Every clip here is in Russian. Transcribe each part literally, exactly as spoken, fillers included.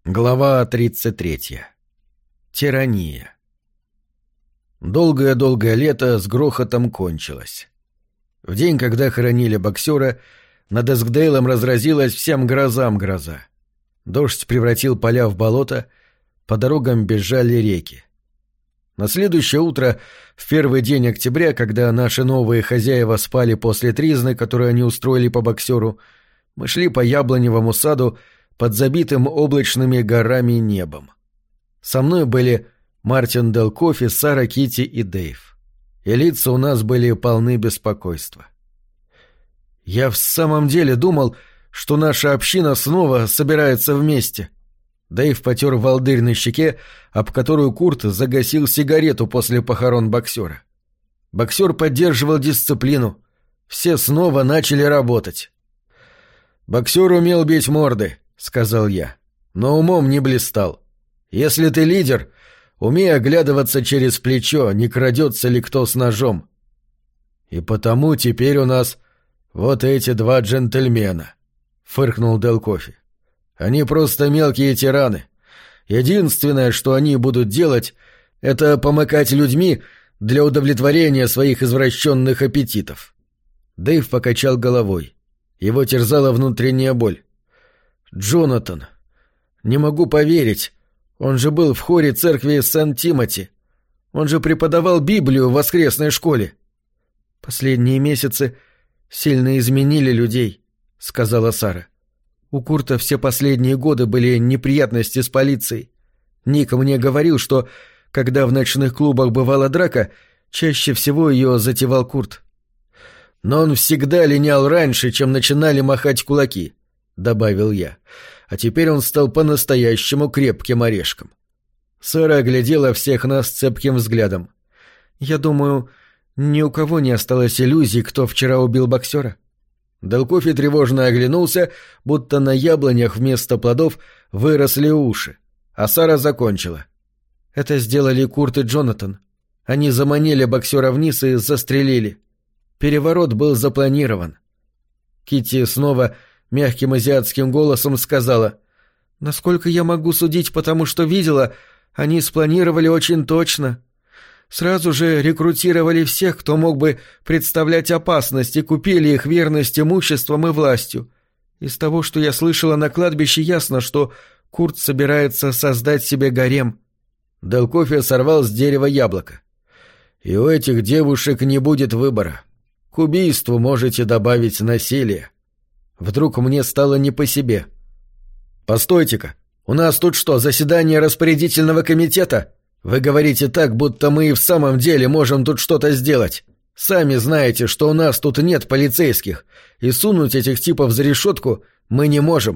Глава тридцать третья. Тирания. Долгое-долгое лето с грохотом кончилось. В день, когда хоронили боксера, над Эскдейлом разразилась всем грозам гроза. Дождь превратил поля в болото, по дорогам бежали реки. На следующее утро, в первый день октября, когда наши новые хозяева спали после тризны, которую они устроили по боксеру, мы шли по яблоневому саду под забитым облачными горами небом. Со мной были Мартин Дел Кофи, Сара, Китти и Дэйв. И лица у нас были полны беспокойства. Я в самом деле думал, что наша община снова собирается вместе. Дэйв потер волдырь на щеке, об которую Курт загасил сигарету после похорон боксера. Боксер поддерживал дисциплину. Все снова начали работать. Боксер умел бить морды, — сказал я, — но умом не блистал. Если ты лидер, умей оглядываться через плечо, не крадется ли кто с ножом. И потому теперь у нас вот эти два джентльмена, — фыркнул Дел Кофи. Они просто мелкие тираны. Единственное, что они будут делать, это помыкать людьми для удовлетворения своих извращенных аппетитов. Дэйв покачал головой. Его терзала внутренняя боль. «Джонатан, не могу поверить. Он же был в хоре церкви Сент-Тимоти. Он же преподавал Библию в воскресной школе». «Последние месяцы сильно изменили людей», — сказала Сара. «У Курта все последние годы были неприятности с полицией. Ник мне говорил, что, когда в ночных клубах бывала драка, чаще всего ее затевал Курт». «Но он всегда линял раньше, чем начинали махать кулаки», — добавил я. «А теперь он стал по-настоящему крепким орешком». Сара оглядела всех нас цепким взглядом. «Я думаю, ни у кого не осталось иллюзий, кто вчера убил боксера». Дел Кофи тревожно оглянулся, будто на яблонях вместо плодов выросли уши. А Сара закончила. «Это сделали Курт и Джонатан. Они заманили боксера вниз и застрелили. Переворот был запланирован». Китти снова мягким азиатским голосом сказала: «Насколько я могу судить, потому что видела, они спланировали очень точно. Сразу же рекрутировали всех, кто мог бы представлять опасность, и купили их верность имуществом и властью. Из того, что я слышала на кладбище, ясно, что Курт собирается создать себе гарем». Дел Кофи сорвал с дерева яблоко. «И у этих девушек не будет выбора. К убийству можете добавить насилие». Вдруг мне стало не по себе. «Постойте-ка, у нас тут что, заседание распорядительного комитета? Вы говорите так, будто мы и в самом деле можем тут что-то сделать. Сами знаете, что у нас тут нет полицейских, и сунуть этих типов за решетку мы не можем».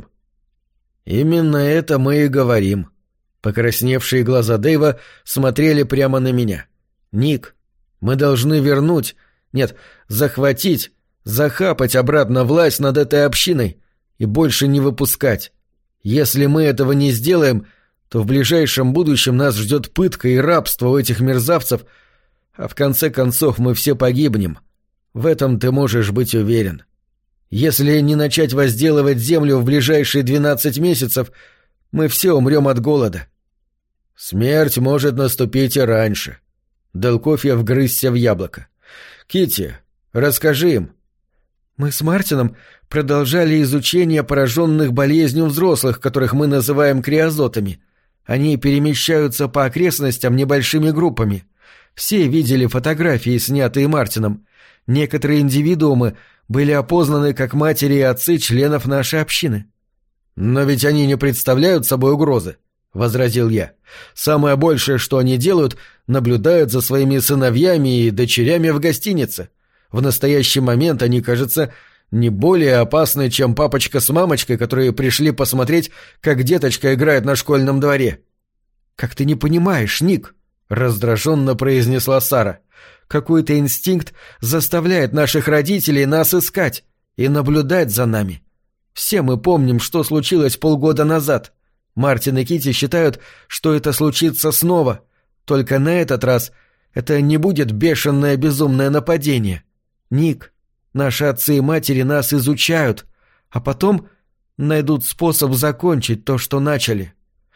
«Именно это мы и говорим». Покрасневшие глаза Дэйва смотрели прямо на меня. «Ник, мы должны вернуть, нет, захватить, захапать обратно власть над этой общиной и больше не выпускать. Если мы этого не сделаем, то в ближайшем будущем нас ждет пытка и рабство у этих мерзавцев, а в конце концов мы все погибнем. В этом ты можешь быть уверен. Если не начать возделывать землю в ближайшие двенадцать месяцев, мы все умрем от голода». «Смерть может наступить и раньше». Дел Кофи вгрызся в яблоко. «Китти, расскажи им». «Мы с Мартином продолжали изучение пораженных болезнью взрослых, которых мы называем криозотами. Они перемещаются по окрестностям небольшими группами. Все видели фотографии, снятые Мартином. Некоторые индивидуумы были опознаны как матери и отцы членов нашей общины». «Но ведь они не представляют собой угрозы», — возразил я. «Самое большее, что они делают, наблюдают за своими сыновьями и дочерями в гостинице. В настоящий момент они, кажется, не более опасны, чем папочка с мамочкой, которые пришли посмотреть, как деточка играет на школьном дворе». «Как ты не понимаешь, Ник?» — раздраженно произнесла Сара. «Какой-то инстинкт заставляет наших родителей нас искать и наблюдать за нами. Все мы помним, что случилось полгода назад. Мартин и Китти считают, что это случится снова. Только на этот раз это не будет бешеное безумное нападение. Ник, наши отцы и матери нас изучают, а потом найдут способ закончить то, что начали.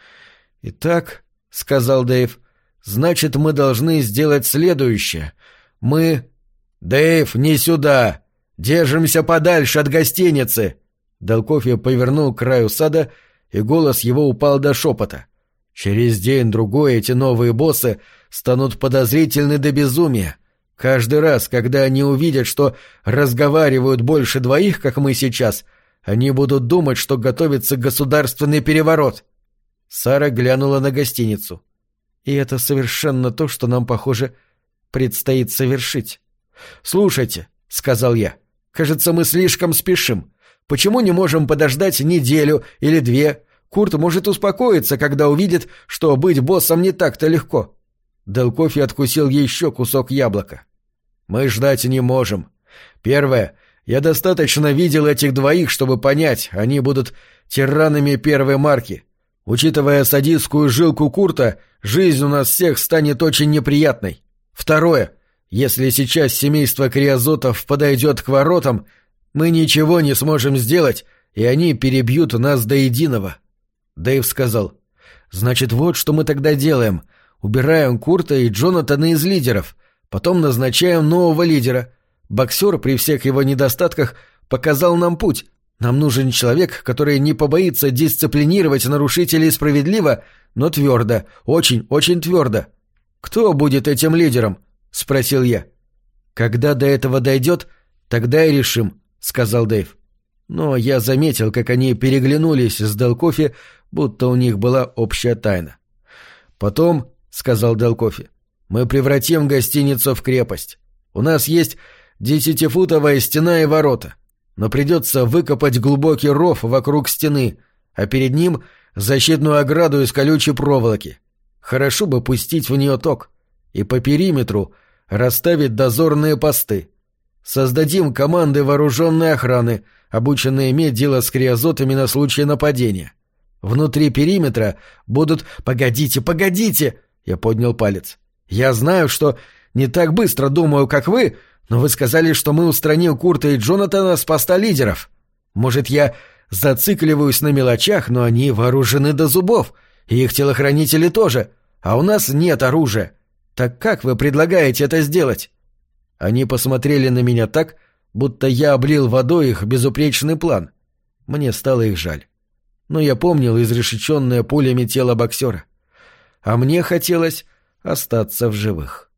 «Итак», — сказал Дэйв, — «значит, мы должны сделать следующее. Мы...» «Дэйв, не сюда! Держимся подальше от гостиницы!» Дел Кофе повернул к краю сада, и голос его упал до шепота. «Через день-другой эти новые боссы станут подозрительны до безумия. Каждый раз, когда они увидят, что разговаривают больше двоих, как мы сейчас, они будут думать, что готовится государственный переворот». Сара глянула на гостиницу. «И это совершенно то, что нам, похоже, предстоит совершить». «Слушайте», — сказал я, — «кажется, мы слишком спешим. Почему не можем подождать неделю или две? Курт может успокоиться, когда увидит, что быть боссом не так-то легко». Дел Кофе откусил еще кусок яблока. «Мы ждать не можем. Первое, я достаточно видел этих двоих, чтобы понять, они будут тиранами первой марки. Учитывая садистскую жилку Курта, жизнь у нас всех станет очень неприятной. Второе, если сейчас семейство Криозотов подойдет к воротам, мы ничего не сможем сделать, и они перебьют нас до единого». Дэйв сказал: «Значит, вот что мы тогда делаем. Убираем Курта и Джонатана из лидеров, потом назначаем нового лидера. Боксер при всех его недостатках показал нам путь. Нам нужен человек, который не побоится дисциплинировать нарушителей справедливо, но твердо, очень-очень твердо». «Кто будет этим лидером?» — спросил я. «Когда до этого дойдет, тогда и решим», — сказал Дэйв. Но я заметил, как они переглянулись с Дел Кофе, будто у них была общая тайна. «Потом», — сказал Дел Кофе, — «мы превратим гостиницу в крепость. У нас есть десятифутовая стена и ворота, но придется выкопать глубокий ров вокруг стены, а перед ним защитную ограду из колючей проволоки. Хорошо бы пустить в нее ток и по периметру расставить дозорные посты. Создадим команды вооруженной охраны, обученные иметь дело с криозотами на случай нападения. Внутри периметра будут... Погодите, погодите!» Я поднял палец. «Я знаю, что не так быстро думаю, как вы, но вы сказали, что мы устраним Курта и Джонатана с поста лидеров. Может, я зацикливаюсь на мелочах, но они вооружены до зубов, и их телохранители тоже, а у нас нет оружия. Так как вы предлагаете это сделать?» Они посмотрели на меня так, будто я облил водой их безупречный план. Мне стало их жаль. Но я помнил изрешеченное пулями тело боксера. А мне хотелось остаться в живых.